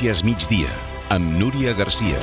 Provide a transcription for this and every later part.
Notícies Migdia, amb Núria Garcia.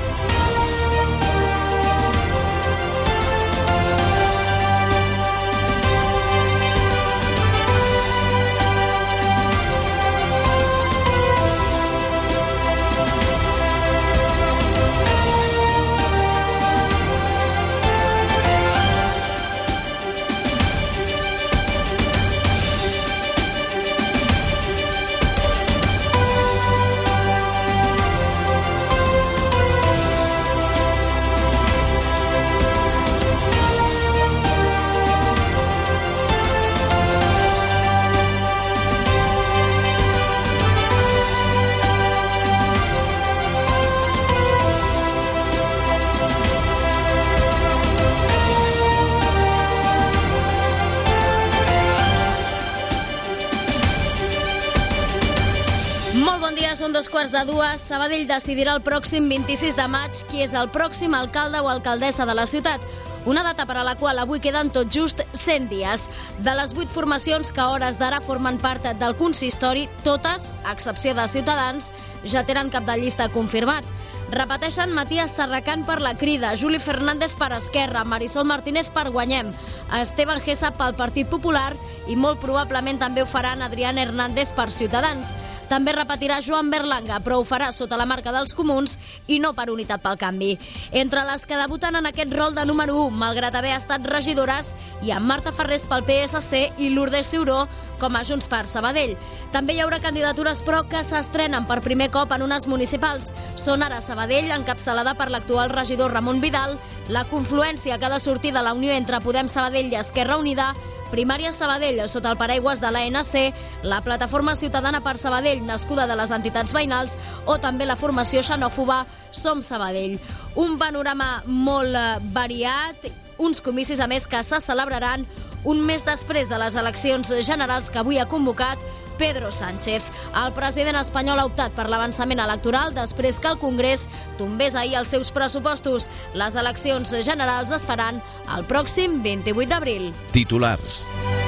Són 2:15. Sabadell decidirà el pròxim 26 de maig qui és el pròxim alcalde o alcaldessa de la ciutat. Una data per a la qual avui queden tot just 100 dies. De les 8 formacions que a hores d'ara formen part del consistori, totes, a excepció de Ciutadans, ja tenen cap de llista confirmat. Repeteixen Matías Serracant per la Crida, Juli Fernández per Esquerra, Marisol Martínez per Guanyem, Esteban Gessa pel Partit Popular i molt probablement també ho faran Adrián Hernández per Ciutadans. També repetirà Joan Berlanga, però ho farà sota la marca dels Comuns i no per Unitat pel Canvi. Entre les que debuten en aquest rol de número 1, malgrat haver estat regidores, hi ha Marta Farrés pel PSC i Lourdes Ciuró com a Junts per Sabadell. També hi haurà candidatures, però, que s'estrenen per primer cop en unes municipals. Són ara Sabadell, encapçalada per l'actual regidor Ramon Vidal, la confluència que ha de sortir de la unió entre Podem Sabadell i Esquerra Unida, Primària Sabadell, sota el paraigües de l'ANC, la Plataforma Ciutadana per Sabadell, nascuda de les entitats veïnals, o també la formació xenòfoba Som Sabadell. Un panorama molt variat, uns comicis, a més, que se celebraran un mes després de les eleccions generals que avui ha convocat Pedro Sánchez. El president espanyol ha optat per l'avançament electoral després que el Congrés tombés ahir els seus pressupostos. Les eleccions generals es faran el pròxim 28 d'abril. Titulars.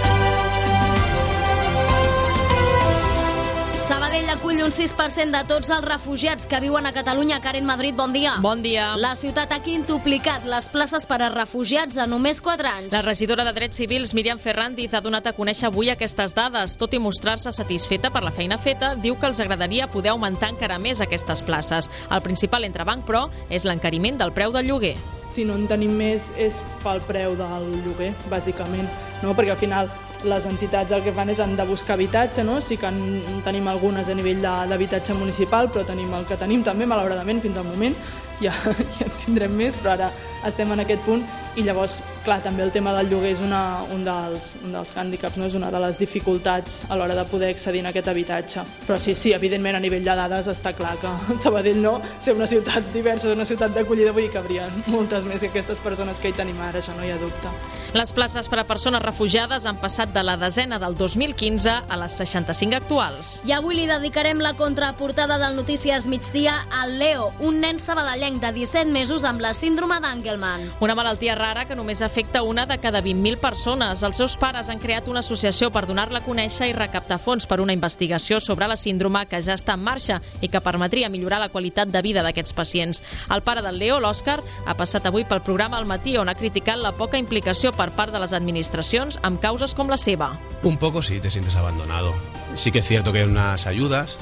Sabadell acull un 6% de tots els refugiats que viuen a Catalunya. Karen Madrid, bon dia. Bon dia. La ciutat ha quintuplicat les places per a refugiats en només 4 anys. La regidora de Drets Civils, Míriam Ferrandiz, ha donat a conèixer avui aquestes dades. Tot i mostrar-se satisfeta per la feina feta, diu que els agradaria poder augmentar encara més aquestes places. El principal entrebanc, però, és l'encariment del preu del lloguer. Si no en tenim més és pel preu del lloguer, bàsicament, no? Perquè al final les entitats el que fan és han de buscar habitatge, no? Sí que en tenim algunes a nivell d'habitatge municipal, però tenim el que tenim també, malauradament, fins al moment. Ja en tindrem més, però ara estem en aquest punt i llavors, clar, també el tema del lloguer és un dels hàndicaps, no? És una de les dificultats a l'hora de poder accedir a aquest habitatge. Però sí, evidentment, a nivell de dades està clar que Sabadell no, ser una ciutat diversa, una ciutat d'acollida, vull dir que haurien moltes més que aquestes persones que hi tenim ara, això no hi ha dubte. Les places per a persones refugiades han passat de la desena del 2015 a les 65 actuals. I avui li dedicarem la contraportada del Notícies Migdia al Leo, un nen sabadellenc de 17 mesos amb la síndrome d'Angelman. Una malaltia rara que només afecta una de cada 20.000 persones. Els seus pares han creat una associació per donar-la a conèixer i recaptar fons per una investigació sobre la síndrome que ja està en marxa i que permetria millorar la qualitat de vida d'aquests pacients. El pare del Leo, l'Òscar, ha passat avui pel programa Al Matí, on ha criticat la poca implicació per part de les administracions amb causes com la seva. Un poco sí, te sientes abandonado. Sí que es cierto que hay unas ayudas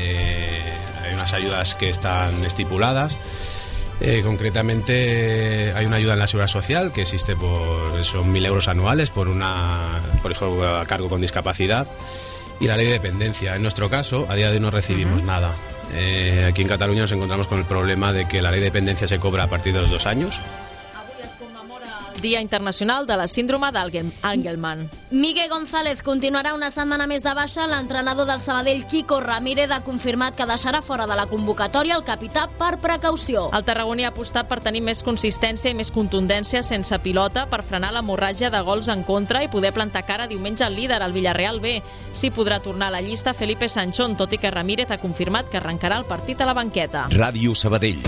que están estipuladas. Concretamente hay una ayuda en la Seguridad Social que existe son 1.000 euros anuales por hijo a cargo con discapacidad y la ley de dependencia. En nuestro caso, a día de hoy no recibimos nada. Aquí en Cataluña nos encontramos con el problema de que la ley de dependencia se cobra a partir de los 2 años. Dia Internacional de la Síndrome d'Angelman. Miguel González continuarà una setmana més de baixa. L'entrenador del Sabadell, Quico Ramírez, ha confirmat que deixarà fora de la convocatòria el capità per precaució. El tarragoní ha apostat per tenir més consistència i més contundència sense pilota per frenar l'hemorràgia de gols en contra i poder plantar cara diumenge al líder, el Villarreal B. Sí podrà tornar a la llista Felipe Sanchón, tot i que Ramírez ha confirmat que arrencarà el partit a la banqueta. Ràdio Sabadell.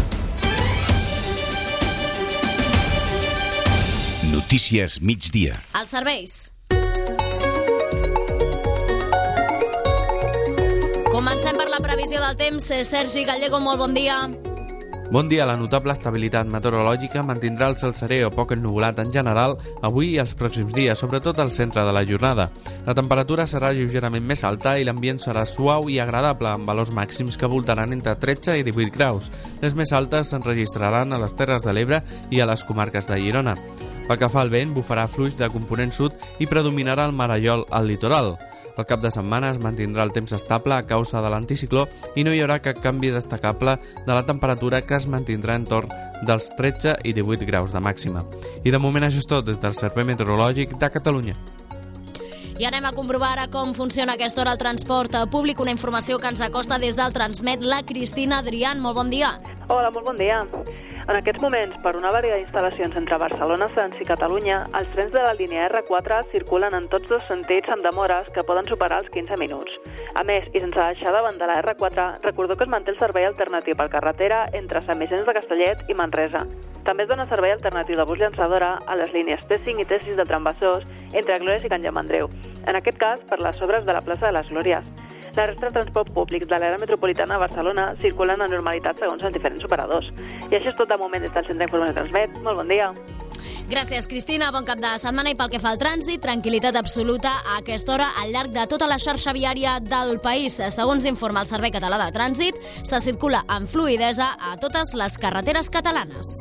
Notícies Migdia. Els serveis. Comencem per la previsió previsió del temps. Sergi Gallego, molt bon dia. Bon dia. La notable estabilitat meteorològica mantindrà el cel serè o poc ennuvolat en general avui i els pròxims dies, sobretot al centre de la jornada. La temperatura serà lleugerament més alta i l'ambient serà suau i agradable, amb valors màxims que voltaran entre 13 i 18 graus. Les més altes s'enregistraran a les Terres de l'Ebre i a les comarques de Girona. Pel que fa al vent, bufarà fluix de component sud i predominarà el marallol al litoral. El cap de setmana es mantindrà el temps estable a causa de l'anticicló i no hi haurà cap canvi destacable de la temperatura, que es mantindrà entorn dels 13 i 18 graus de màxima. I de moment això és tot des del Servei Meteorològic de Catalunya. I anem a comprovar ara com funciona a aquesta hora el transport públic, una informació que ens acosta des del Transmet la Cristina Adrián. Molt bon dia. Hola, molt bon dia. En aquests moments, per una varietat d'instal·lacions entre Barcelona, Sants i Catalunya, els trens de la línia R4 circulen en tots dos sentits amb demores que poden superar els 15 minuts. A més, i sense deixar de banda la R4, recordeu que es manté el servei alternatiu per carretera entre Sant Vicenç de Castellet i Manresa. També es dona servei alternatiu de bus llançadora a les línies T5 i T6 de Trambassós entre Glòries i Can Llamandreu. En aquest cas, per les obres de la plaça de les Glòries. La resta de transport públic de l'àrea metropolitana de Barcelona circulen amb normalitat segons els diferents operadors. I això és tot de moment des del Centre d'Informació Transmet. Molt bon dia. Gràcies, Cristina. Bon cap de setmana. I pel que fa al trànsit, tranquil·litat absoluta a aquesta hora al llarg de tota la xarxa viària del país. Segons informa el Servei Català de Trànsit, se circula amb fluïdesa a totes les carreteres catalanes.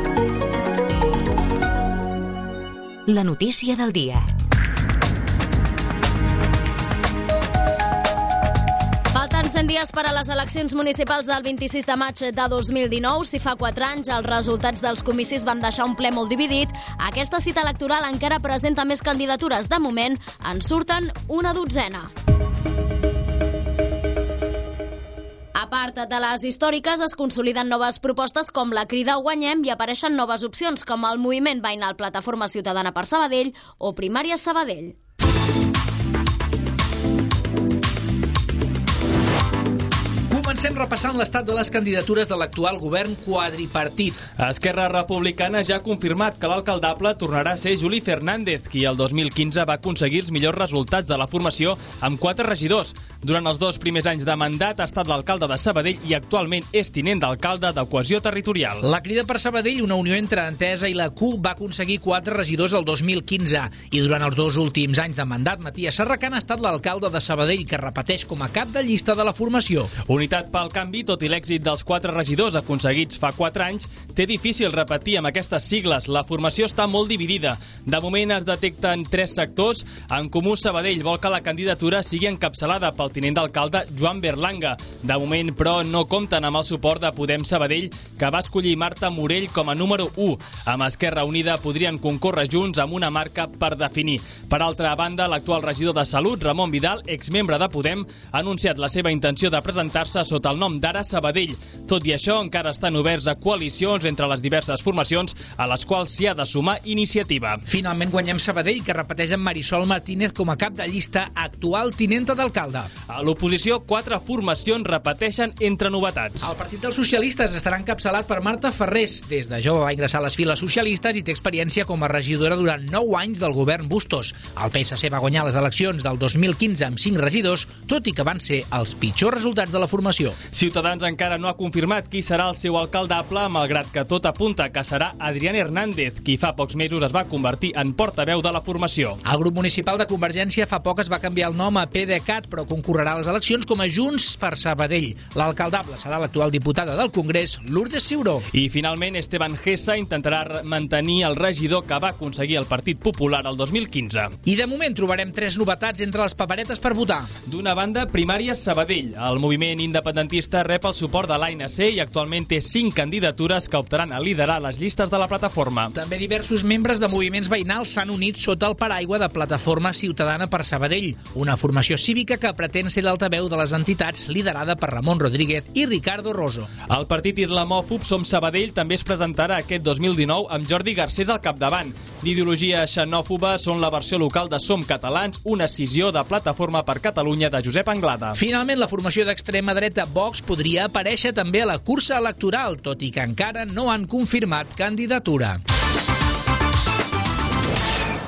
La notícia del dia. Falten 100 dies per a les eleccions municipals del 26 de maig de 2019. Si fa 4 anys els resultats dels comicis van deixar un ple molt dividit, aquesta cita electoral encara presenta més candidatures. De moment, en surten una dotzena. A part de les històriques, es consoliden noves propostes com la Crida Guanyem i apareixen noves opcions com el Moviment Veïnal Plataforma Ciutadana per Sabadell o Primàries Sabadell. Comencem repassant l'estat de les candidatures de l'actual govern quadripartit. Esquerra Republicana ja ha confirmat que l'alcaldable tornarà a ser Juli Fernández, qui el 2015 va aconseguir els millors resultats de la formació amb 4 regidors. Durant els 2 primers anys de mandat ha estat l'alcalde de Sabadell i actualment és tinent d'alcalde de Cohesió Territorial. La Crida per Sabadell, una unió entre Entesa i la CUP, va aconseguir 4 regidors el 2015 i durant els 2 últims anys de mandat, Matías Serracant ha estat l'alcalde de Sabadell, que repeteix com a cap de llista de la formació. Unitat pel Canvi, tot i l'èxit dels 4 regidors aconseguits fa 4 anys, té difícil repetir amb aquestes sigles. La formació està molt dividida. De moment es detecten 3 sectors. En Comú Sabadell vol que la candidatura sigui encapçalada pel tinent d'alcalde Joan Berlanga. De moment, però, no compten amb el suport de Podem Sabadell, que va escollir Marta Morell com a número 1. Amb Esquerra Unida podrien concórrer junts amb una marca per definir. Per altra banda, l'actual regidor de Salut, Ramon Vidal, exmembre de Podem, ha anunciat la seva intenció de presentar-se sota el nom d'Ara Sabadell. Tot i això, encara estan oberts a coalicions entre les diverses formacions a les quals s'hi ha de sumar iniciativa. Finalment guanyem Sabadell, que repeteix amb Marisol Martínez com a cap de llista, actual tinenta d'alcalde. A l'oposició, 4 formacions repeteixen entre novetats. El Partit dels Socialistes estarà encapçalat per Marta Ferrés. Des de jove va ingressar a les files socialistes i té experiència com a regidora durant 9 anys del govern Bustos. El PSC va guanyar les eleccions del 2015 amb 5 regidors, tot i que van ser els pitjors resultats de la formació. Ciutadans encara no ha confirmat qui serà el seu alcaldable, malgrat que tot apunta que serà Adrián Hernández, qui fa pocs mesos es va convertir en portaveu de la formació. El grup municipal de Convergència fa poc es va canviar el nom a PDeCAT, però concorrerà a les eleccions com a Junts per Sabadell. L'alcaldable serà l'actual diputada del Congrés, Lourdes Ciuró. I finalment Esteban Gessa intentarà mantenir el regidor que va aconseguir el Partit Popular el 2015. I de moment trobarem 3 novetats entre les paperetes per votar. D'una banda, Primàries Sabadell. El moviment independentista rep el suport de l'ANC i actualment té 5 candidatures que optaran a liderar les llistes de la plataforma. També diversos membres de moviments veïnals s'han unit sota el paraigua de Plataforma Ciutadana per Sabadell, una formació cívica que pretén ser l'altaveu de les entitats liderada per Ramon Rodríguez i Ricardo Rosso. El partit islamòfob Som Sabadell també es presentarà aquest 2019 amb Jordi Garcés al capdavant. D'ideologia xenòfoba són la versió local de Som Catalans, una escissió de Plataforma per Catalunya de Josep Anglada. Finalment, la formació d'extrema dreta Vox podria aparèixer també a la cursa electoral, tot i que encara no han confirmat candidatura.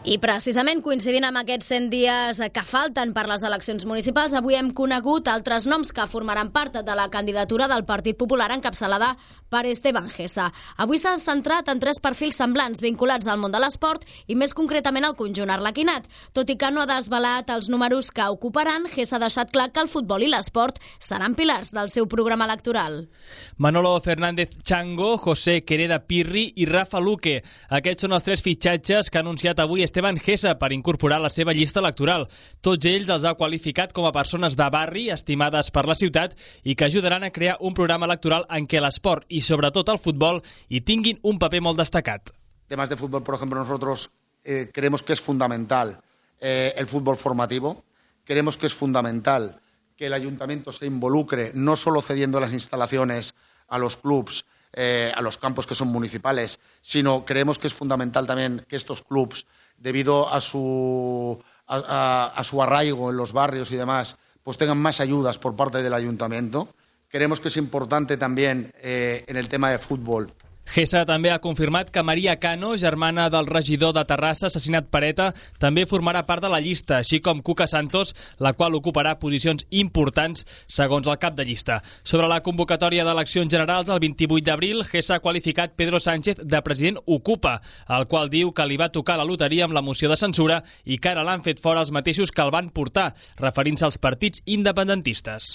I precisament coincidint amb aquests 100 dies que falten per les eleccions municipals, avui hem conegut altres noms que formaran part de la candidatura del Partit Popular encapçalada per Esteban Gessa. Avui s'ha centrat en 3 perfils semblants vinculats al món de l'esport i més concretament al conjunt arlequinat. Tot i que no ha desvelat els números que ocuparan, Gessa ha deixat clar que el futbol i l'esport seran pilars del seu programa electoral. Manolo Fernández Chango, José Quereda Pirri i Rafa Luque. Aquests són els 3 fitxatges que ha anunciat avui Esteban Gessa per incorporar a la seva llista electoral. Tots ells els ha qualificat com a persones de barri, estimades per la ciutat i que ajudaran a crear un programa electoral en què l'esport i sobretot el futbol hi tinguin un paper molt destacat. Temas de fútbol, por ejemplo, nosotros creemos que es fundamental el fútbol formativo. Creemos que es fundamental que el ayuntamiento se involucre, no solo cediendo las instalaciones a los clubs, a los campos que son municipales, sino creemos que es fundamental también que estos clubs, debido a su arraigo en los barrios y demás, pues tengan más ayudas por parte del ayuntamiento. Creemos que es importante también en el tema de fútbol. Gessa també ha confirmat que Maria Cano, germana del regidor de Terrassa assassinat per ETA, també formarà part de la llista, així com Cuca Santos, la qual ocuparà posicions importants segons el cap de llista. Sobre la convocatòria d'eleccions generals el 28 d'abril, Gessa ha qualificat Pedro Sánchez de president Ocupa, el qual diu que li va tocar la loteria amb la moció de censura i que ara l'han fet fora els mateixos que el van portar, referint-se als partits independentistes.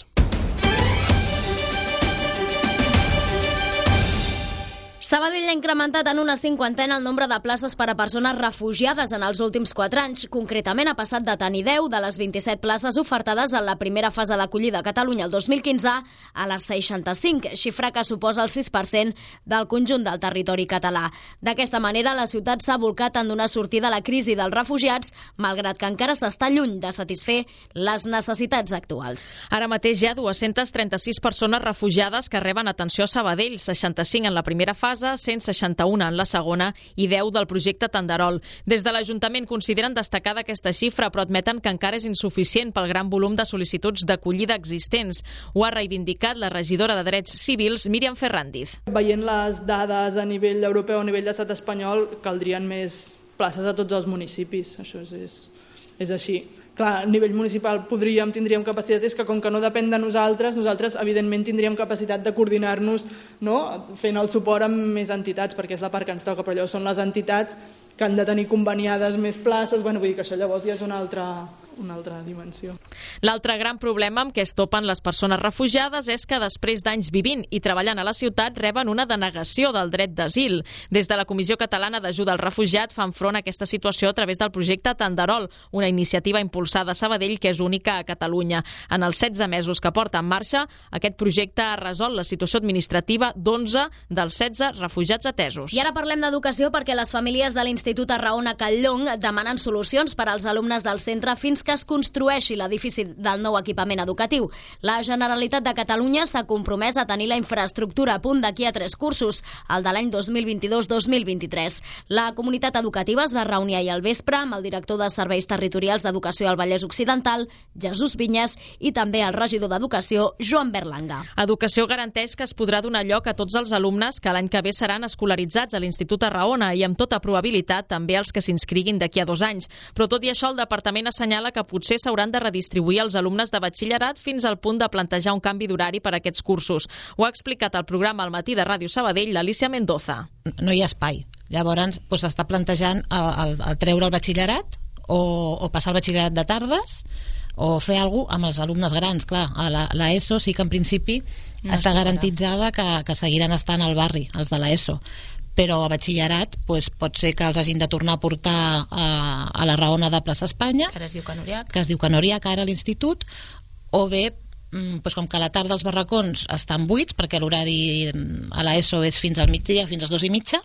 Sabadell ha incrementat en una 50 el nombre de places per a persones refugiades en els últims 4 anys. Concretament, ha passat de tenir 10 de les 27 places ofertades en la primera fase d'acollida a Catalunya el 2015 a les 65, xifra que suposa el 6% del conjunt del territori català. D'aquesta manera, la ciutat s'ha volcat en donar sortida a la crisi dels refugiats, malgrat que encara s'està lluny de satisfer les necessitats actuals. Ara mateix hi ha 236 persones refugiades que reben atenció a Sabadell, 65 en la primera fase, 161 en la segona i 10 del projecte Tenderol. Des de l'Ajuntament consideren destacada aquesta xifra, però admeten que encara és insuficient pel gran volum de sol·licituds d'acollida existents. Ho ha reivindicat la regidora de Drets Civils, Míriam Ferrandiz. Veient les dades a nivell europeu, a nivell d'estat espanyol, caldrien més places a tots els municipis. Això és així. Clar, a nivell municipal tindríem capacitat, és que com que no depèn de nosaltres evidentment tindríem capacitat de coordinar-nos, no? Fent el suport amb més entitats, perquè és la part que ens toca, però allò són les entitats que han de tenir conveniades més places, vull dir que això llavors ja és una altra dimensió. L'altre gran problema amb què es topen les persones refugiades és que després d'anys vivint i treballant a la ciutat reben una denegació del dret d'asil. Des de la Comissió Catalana d'Ajuda al Refugiat fan front a aquesta situació a través del projecte Tenderol, una iniciativa impulsada a Sabadell que és única a Catalunya. En els 16 mesos que porta en marxa, aquest projecte ha resolt la situació administrativa d'11 dels 16 refugiats atesos. I ara parlem d'educació perquè les famílies de l'Institut Arraona Catllong demanen solucions per als alumnes del centre fins que es construeixi l'edifici del nou equipament educatiu. La Generalitat de Catalunya s'ha compromès a tenir la infraestructura a punt d'aquí a 3 cursos, el de l'any 2022-2023. La comunitat educativa es va reunir ahir al vespre amb el director de Serveis Territorials d'Educació al Vallès Occidental, Jesús Vinyes, i també el regidor d'Educació, Joan Berlanga. Educació garanteix que es podrà donar lloc a tots els alumnes que l'any que ve seran escolaritzats a l'Institut Arraona i amb tota probabilitat també els que s'inscriguin d'aquí a 2 anys. Però tot i això, el departament assenyala que potser s'hauran de redistribuir els alumnes de batxillerat fins al punt de plantejar un canvi d'horari per a aquests cursos. Ho ha explicat al programa Al matí de Ràdio Sabadell l'Alícia Mendoza. No hi ha espai. Llavors s'està plantejant el treure el batxillerat o passar el batxillerat de tardes o fer alguna cosa amb els alumnes grans. Clar, a l'ESO sí que en principi està garantitzada que seguiran estant al barri, els de l'ESO, però a batxillerat pot ser que els hagin de tornar a portar a la Raona de Plaça Espanya, que es diu Canoriac ara a l'institut, o bé com que a la tarda els barracons estan buits perquè l'horari a l'ESO és fins al migdia, fins a les 2:30,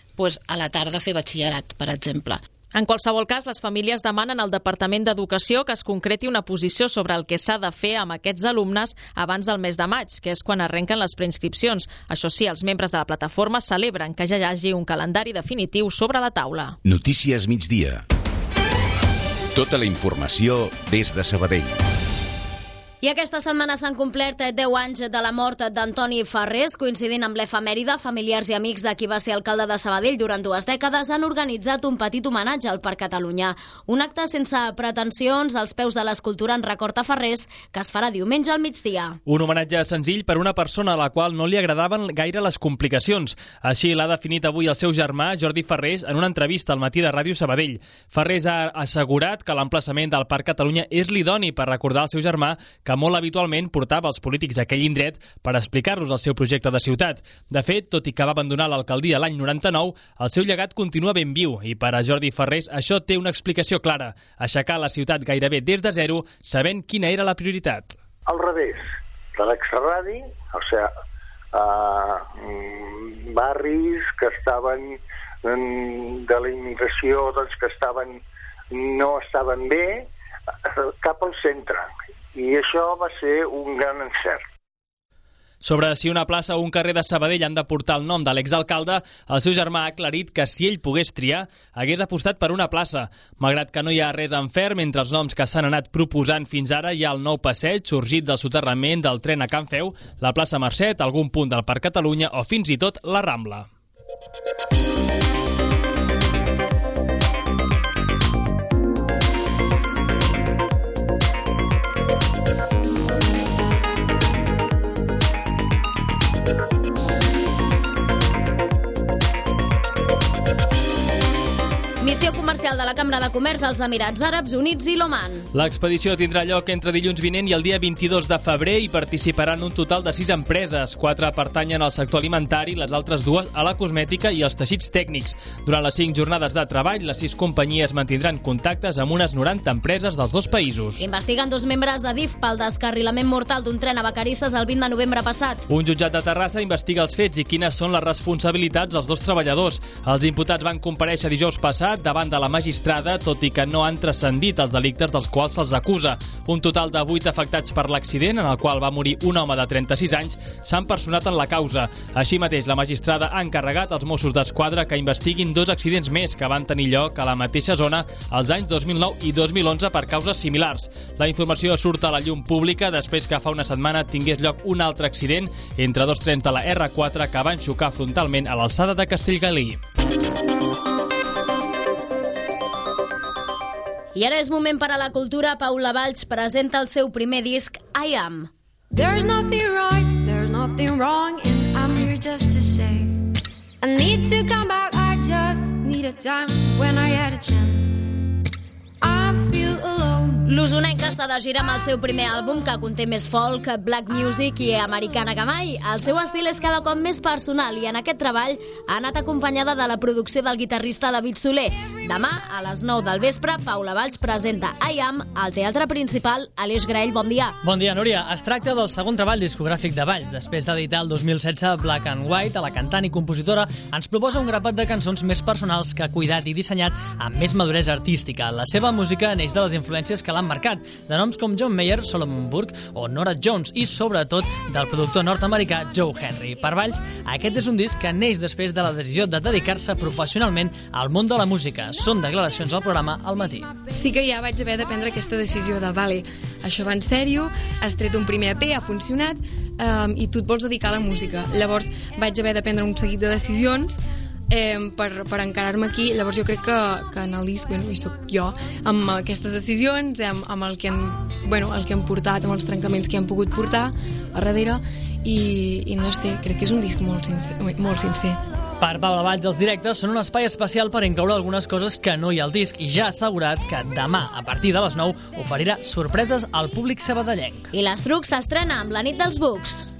a la tarda fer batxillerat, per exemple. En qualsevol cas, les famílies demanen al Departament d'Educació que es concreti una posició sobre el que s'ha de fer amb aquests alumnes abans del mes de maig, que és quan arrenquen les preinscripcions. Això sí, els membres de la plataforma celebren que ja hi hagi un calendari definitiu sobre la taula. Notícies migdia. Tota la informació des de Sabadell. I aquesta setmana s'han complert 10 anys de la mort d'Antoni Farrés, coincidint amb l'efemèride. Familiars i amics de qui va ser alcalde de Sabadell durant 2 dècades han organitzat un petit homenatge al Parc Catalunya. Un acte sense pretensions als peus de l'escultura en record a Farrés que es farà diumenge al migdia. Un homenatge senzill per una persona a la qual no li agradaven gaire les complicacions. Així l'ha definit avui el seu germà, Jordi Farrés, en una entrevista al Matí de Ràdio Sabadell. Farrés ha assegurat que l'emplaçament del Parc Catalunya és l'idoni per recordar al seu germà que molt habitualment portava els polítics d'aquell indret per explicar-los el seu projecte de ciutat. De fet, tot i que va abandonar l'alcaldia l'any 99, el seu llegat continua ben viu i per a Jordi Farrés això té una explicació clara: aixecar la ciutat gairebé des de zero, sabent quina era la prioritat. Al revés de l'extraradi, o sigui, barris que estaven de la immigració, doncs que no estaven bé, cap al centre. I això va ser un gran encert. Sobre si una plaça o un carrer de Sabadell han de portar el nom de l'exalcalde, el seu germà ha aclarit que si ell pogués triar, hagués apostat per una plaça. Malgrat que no hi ha res en ferm, entre els noms que s'han anat proposant fins ara hi ha el nou passeig sorgit del soterrament del tren a Can Feu, la plaça Mercet, algun punt del Parc Catalunya o fins i tot la Rambla. Missió comercial de la Cambra de Comerç als Emirats Àrabs Units i l'Oman. L'expedició tindrà lloc entre dilluns vinent i el dia 22 de febrer i participaran un total de 6 empreses. 4 pertanyen al sector alimentari, les altres 2 a la cosmètica i als teixits tècnics. Durant les 5 jornades de treball, les 6 companyies mantindran contactes amb unes 90 empreses dels 2 països. Investiguen 2 membres de DIF pel descarrilament mortal d'un tren a Vacarisses el 20 de novembre passat. Un jutjat de Terrassa investiga els fets i quines són les responsabilitats dels 2 treballadors. Els imputats van comparèixer dijous passat davant de la magistrada, tot i que no han transcendit els delictes dels quals se'ls acusa. Un total de 8 afectats per l'accident, en el qual va morir un home de 36 anys, s'han personat en la causa. Així mateix, la magistrada ha encarregat als Mossos d'Esquadra que investiguin 2 accidents més que van tenir lloc a la mateixa zona els anys 2009 i 2011 per causes similars. La informació surt a la llum pública després que fa una setmana tingués lloc un altre accident entre 2 trens de la R4 que van xocar frontalment a l'alçada de Castellgalí. I ara és moment per a la cultura. Paula Valls presenta el seu primer disc, I Am. There's nothing right, there's nothing wrong, and I'm here just to say I need to come back, I just need a time when I had a chance. I feel alone. L'usonenca està de gira amb el seu primer àlbum, que conté més folk, black music i americana que mai. El seu estil és cada cop més personal i en aquest treball ha anat acompanyada de la producció del guitarrista David Soler. Demà, a les 9 del vespre, Paula Valls presenta I Am al Teatre Principal. Aleix Graell, bon dia. Bon dia, Núria. Es tracta del segon treball discogràfic de Valls. Després d'editar el 2016 Black and White, la cantant i compositora ens proposa un grapat de cançons més personals que ha cuidat i dissenyat amb més maduresa artística. La seva música neix de les influències que l'han marcat, de noms com John Mayer, Solomon Burke o Norah Jones i, sobretot, del productor nord-americà Joe Henry. Per Valls, aquest és un disc que neix després de la decisió de dedicar-se professionalment al món de la música. Són declaracions al programa Al Matí. Sí que ja vaig haver de prendre aquesta decisió de, vale, això va en sèrio, has tret un primer EP, ha funcionat, i tu et vols dedicar a la música. Llavors vaig haver de prendre un seguit de decisions per encarar-me aquí. Llavors jo crec que en el disc, hi soc jo, amb aquestes decisions, amb el que han portat, amb els trencaments que han pogut portar a darrere, i no sé, crec que és un disc molt sincer. Per Paula Valls, els directes són un espai especial per incloure algunes coses que no hi ha al disc i ja ha assegurat que demà, a partir de les 9, oferirà sorpreses al públic sabadellenc. I l'Estruc s'estrena amb la nit dels Bucs.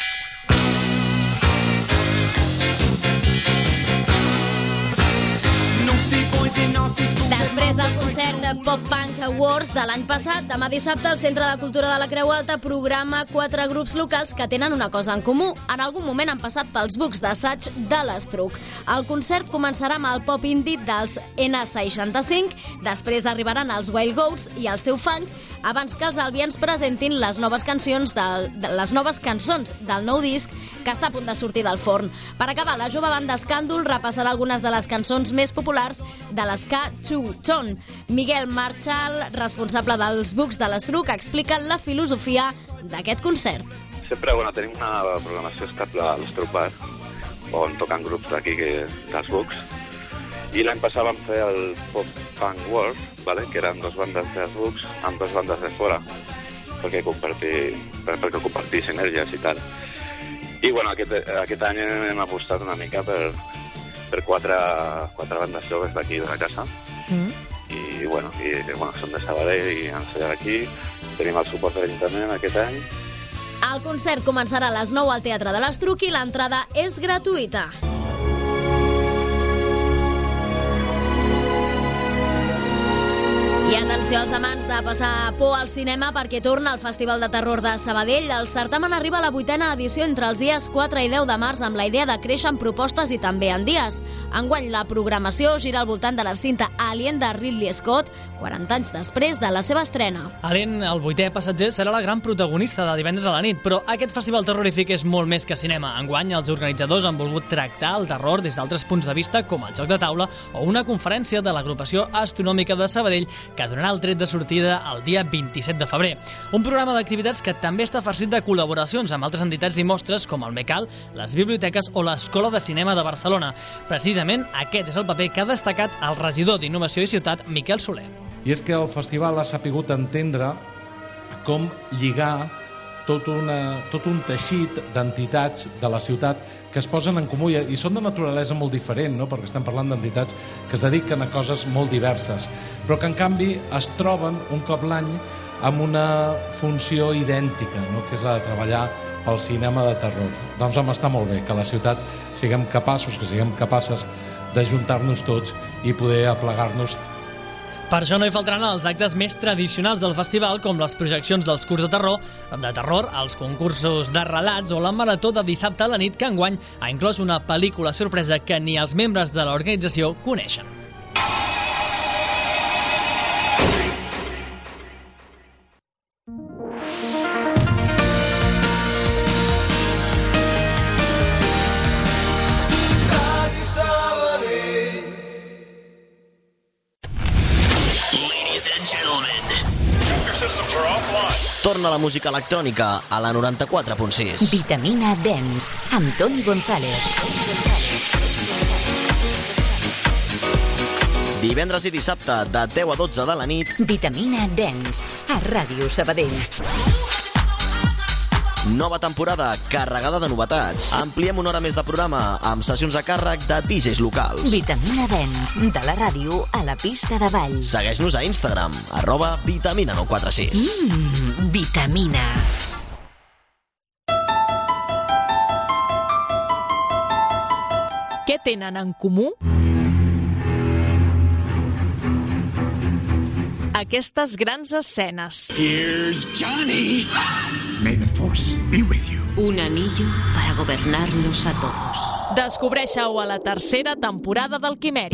Després del concert de Pop Punk Awards de l'any passat, demà dissabte el Centre de Cultura de la Creu Alta programa 4 grups locals que tenen una cosa en comú. En algun moment han passat pels bucs d'assaig de l'Estruc. El concert començarà amb el pop indie dels N65, després arribaran els Wild Goats i el seu funk, abans que els albians presentin les noves cançons del nou disc que està a punt de sortir del forn. Per acabar, la jove banda Escàndol repassarà algunes de les cançons més populars de l'Ska Chon. Miguel Marchal, responsable dels Bucs de l'Estruc, explica la filosofia d'aquest concert. Sempre tenim una programació estable a l'Estruc Bar, on toquen grups d'aquí dels Bucs, i l'any passat vam fer el Pop Punk World, que eren 2 bandes dels Bucs amb 2 bandes de fora, perquè compartir sinergies i tal. I aquest any hem apostat una mica per 4 bandes joves d'aquí de la casa. I són de Sabadell i han estat aquí. Tenim el suport de l'Ajuntament aquest any. El concert començarà a les 9 al Teatre de l'Estruc i l'entrada és gratuïta. I atenció als amants de passar por al cinema perquè torna el Festival de Terror de Sabadell. El certamen arriba a la 8ª edició entre els dies 4 i 10 de març amb la idea de créixer en propostes i també en dies. Enguany la programació gira al voltant de la cinta Alien de Ridley Scott, 40 anys després de la seva estrena. Alien, el 8è passatger, serà la gran protagonista de divendres a la nit, però aquest festival terrorífic és molt més que cinema. Enguany els organitzadors han volgut tractar el terror des d'altres punts de vista com el joc de taula o una conferència de l'agrupació astronòmica de Sabadell que donarà el tret de sortida el dia 27 de febrer. Un programa d'activitats que també està farcit de col·laboracions amb altres entitats i mostres com el MECAL, les biblioteques o l'Escola de Cinema de Barcelona. Precisament aquest és el paper que ha destacat el regidor d'Innovació i Ciutat, Miquel Soler. I és que el festival ha sapigut entendre com lligar tot un teixit d'entitats de la ciutat que es posen en comú i són de naturalesa molt diferent, no? Perquè estem parlant d'entitats que es dediquen a coses molt diverses, però que en canvi es troben un cop l'any amb una funció idèntica, no? Que és la de treballar pel cinema de terror. Doncs home, està molt bé que a la ciutat siguem capaces d'ajuntar-nos tots i poder aplegar-nos. Per això no hi faltaran els actes més tradicionals del festival, com les projeccions dels curts de terror, els concursos de relats o la marató de dissabte a la nit, que enguany ha inclòs una pel·lícula sorpresa que ni els membres de l'organització coneixen. Torna la música electrònica a la 94.6. Vitamina Dance, amb Toni González. Divendres i dissabte, de 10 a 12 de la nit. Vitamina Dance, a Ràdio Sabadell. Nova temporada carregada de novetats. Ampliem una hora més de programa amb sessions a càrrec de DJs locals. Vitamina Dance, de la ràdio a la pista de ball. Segueix-nos a Instagram, @vitamina946. Vitamina. Què tenen en comú? Aquestes grans escenes. Here's Johnny. May the Force be with you. Un anillo para gobernarnos a todos. Descobreixeu a la 3ª temporada del Quimèric.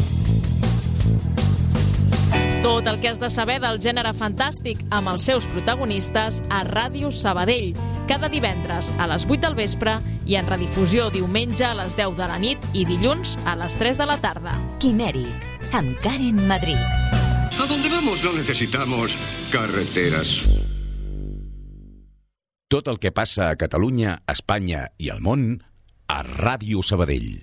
Tot el que has de saber del gènere fantàstic amb els seus protagonistes a Ràdio Sabadell, cada divendres a les 8 del vespre i en redifusió diumenge a les 10 de la nit i dilluns a les 3 de la tarda. Quimèric, amb Karen Madrid. A donde vamos no necesitamos carreteras. Tot el que passa a Catalunya, Espanya i al món a Ràdio Sabadell.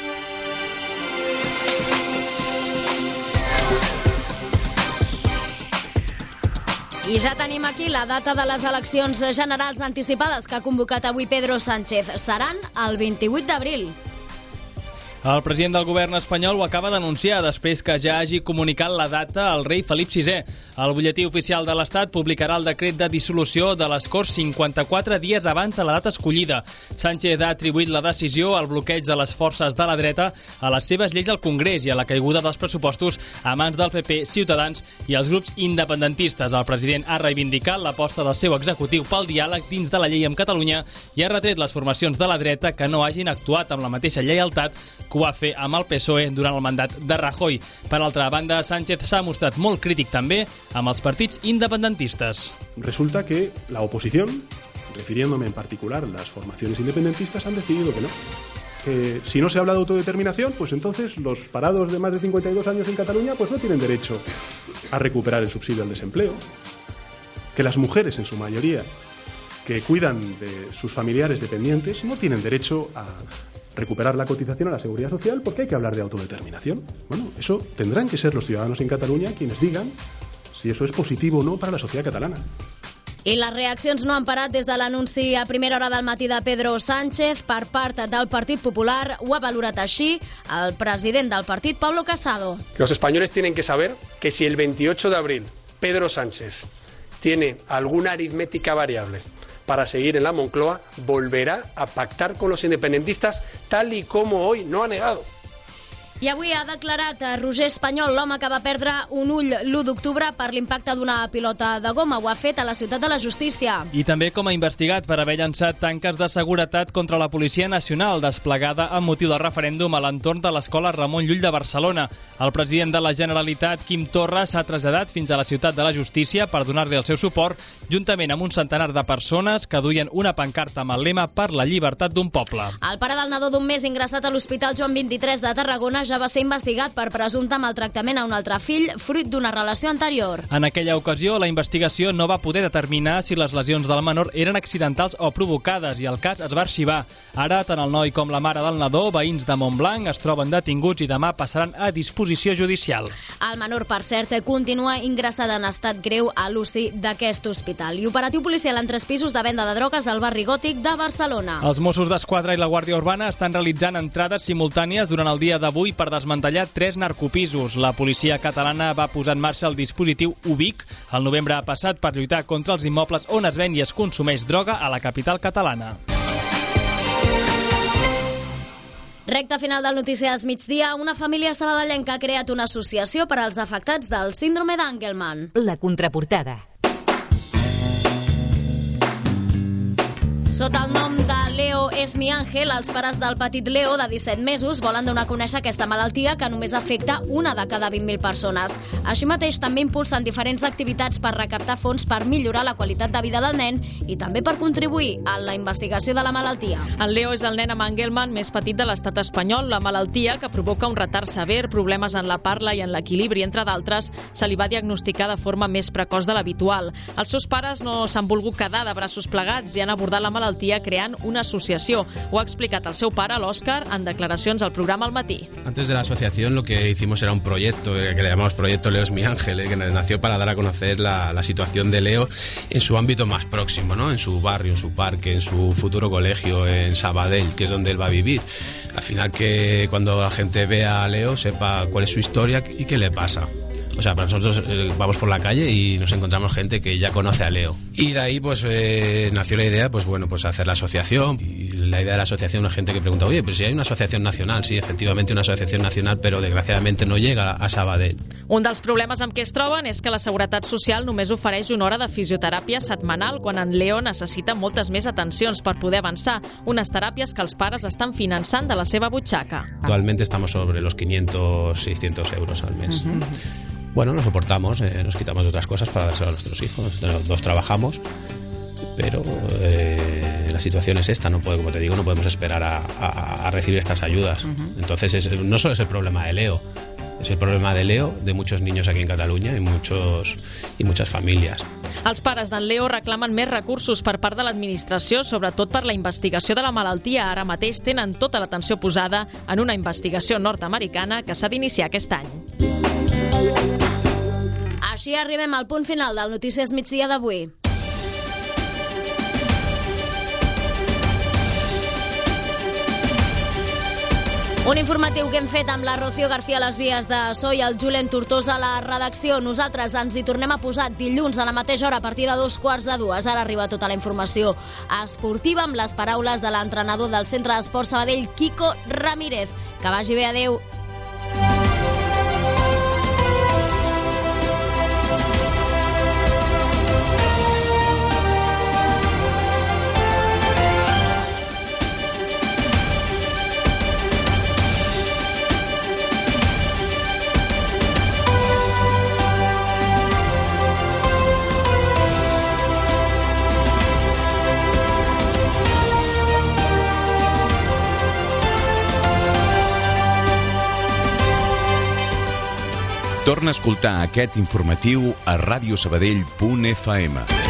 I ja tenim aquí la data de les eleccions generals anticipades que ha convocat avui Pedro Sánchez. Seran el 28 d'abril. El president del govern espanyol ho acaba d'anunciar després que ja hagi comunicat la data al rei Felip VI. El butlletí oficial de l'Estat publicarà el decret de dissolució de les Corts 54 dies abans de la data escollida. Sánchez ha atribuït la decisió al bloqueig de les forces de la dreta a les seves lleis al Congrés i a la caiguda dels pressupostos a mans del PP, Ciutadans i els grups independentistes. El president ha reivindicat l'aposta del seu executiu pel diàleg dins de la llei amb Catalunya i ha retret les formacions de la dreta que no hagin actuat amb la mateixa lleialtat que ho va fer amb el PSOE durant el mandat de Rajoy. Per altra banda, Sánchez s'ha mostrat molt crític també amb els partits independentistes. Resulta que la oposición refiriéndome en particular a las formaciones independentistas, han decidido que no. Que si no se habla de autodeterminación, pues entonces los parados de más de 52 años en Cataluña pues no tienen derecho a recuperar el subsidio al desempleo. Que las mujeres, en su mayoría, que cuidan de sus familiares dependientes, no tienen derecho a recuperar la cotización a la Seguridad Social porque hay que hablar de autodeterminación. Bueno, eso tendrán que ser los ciudadanos en Cataluña quienes digan si eso es positivo o no para la sociedad catalana. I les reaccions no han parat des de l'anunci a primera hora del matí de Pedro Sánchez per part del Partit Popular. Ho ha valorat així el president del partit, Pablo Casado. Los españoles tienen que saber que si el 28 de abril Pedro Sánchez tiene alguna aritmética variable para seguir en la Moncloa, volverá a pactar con los independentistas tal y como hoy no ha negado. I avui ha declarat Roger Espanyol, l'home que va perdre un ull l'1 d'octubre per l'impacte d'una pilota de goma. Ho ha fet a la Ciutat de la Justícia. I també com a investigat per haver llançat tanques de seguretat contra la Policia Nacional desplegada amb motiu del referèndum a l'entorn de l'Escola Ramon Llull de Barcelona. El president de la Generalitat, Quim Torra, s'ha traslladat fins a la Ciutat de la Justícia per donar-li el seu suport, juntament amb un centenar de persones que duien una pancarta amb el lema per la llibertat d'un poble. El pare del nadó d'un mes ingressat a l'Hospital Joan 23 de Tarragona ja va ser investigat per presumpte maltractament a un altre fill, fruit d'una relació anterior. En aquella ocasió, la investigació no va poder determinar si les lesions del menor eren accidentals o provocades i el cas es va arxivar. Ara, tant el noi com la mare del nadó, veïns de Montblanc, es troben detinguts i demà passaran a disposició judicial. El menor, per cert, continua ingressat en estat greu a l'UCI d'aquest hospital. I operatiu policial en 3 pisos de venda de drogues del barri gòtic de Barcelona. Els Mossos d'Esquadra i la Guàrdia Urbana estan realitzant entrades simultànies durant el dia d'avui per desmantellar 3 narcopisos. La policia catalana va posar en marxa el dispositiu Ubic el novembre passat per lluitar contra els immobles on es ven i es consumeix droga a la capital catalana. Recta final del Notícies Migdia, una família sabadellenca ha creat una associació per als afectats del síndrome d'Angelman. La contraportada. Sota el nom de Leo és mi àngel, els pares del petit Leo, de 17 mesos, volen donar a conèixer aquesta malaltia que només afecta una de cada 20.000 persones. Així mateix, també impulsen diferents activitats per recaptar fons per millorar la qualitat de vida del nen i també per contribuir a la investigació de la malaltia. El Leo és el nen amb Angelman més petit de l'estat espanyol. La malaltia, que provoca un retard sever, problemes en la parla i en l'equilibri, entre d'altres, se li va diagnosticar de forma més precoç de l'habitual. Els seus pares no s'han volgut quedar de braços plegats i han abordat la malaltia creant una asociació. Ho ha explicat el seu pare, l'Òscar, en declaracions al programa Al Matí. Antes de la asociación lo que hicimos era un proyecto que le llamamos Proyecto Leo es mi ángel, que nació para dar a conocer la situación de Leo en su ámbito más próximo, ¿no? En su barrio, en su parque, en su futuro colegio, en Sabadell, que es donde él va a vivir. Al final que cuando la gente vea a Leo sepa cuál es su historia y qué le pasa. O sea, para nosotros vamos por la calle y nos encontramos gente que ya conoce a Leo. Y de ahí pues nació la idea, pues bueno, pues hacer la asociación. Y la idea de la asociación, una gente que pregunta, oye, pero si hay una asociación nacional, sí, efectivamente una asociación nacional, pero desgraciadamente no llega a Sabadell. Un dels problemes amb què es troben és que la Seguretat Social només ofereix una hora de fisioteràpia setmanal quan en Leo necessita moltes més atencions per poder avançar, unes teràpies que els pares estan finançant de la seva butxaca. Actualmente estamos sobre los 500-600 euros al mes. Bueno, nos soportamos, nos quitamos de otras cosas para dárselo a nuestros hijos. Los dos trabajamos, pero la situación es esta, no puede, como te digo, no podemos esperar a recibir estas ayudas. Entonces no solo es el problema de Leo, es el problema de Leo, de muchos niños aquí en Catalunya i muchas famílies. Els pares d'en Leo reclamen més recursos per part de l'administració, sobretot per la investigació de la malaltia. Ara mateix tenen tota l'atenció posada en una investigació nord-americana que s'ha d'iniciar aquest any. Així arribem al punt final del Notícies Migdia d'avui. Un informatiu que hem fet amb la Rocío García a les vies de so i el Julen Tortosa a la redacció. Nosaltres ens hi tornem a posar dilluns a la mateixa hora a partir de 2:15. Ara arriba tota la informació esportiva amb les paraules de l'entrenador del Centre d'Esport Sabadell, Quico Ramírez. Que vagi bé, adeu. Torna a escoltar aquest informatiu a radiosabadell.fm.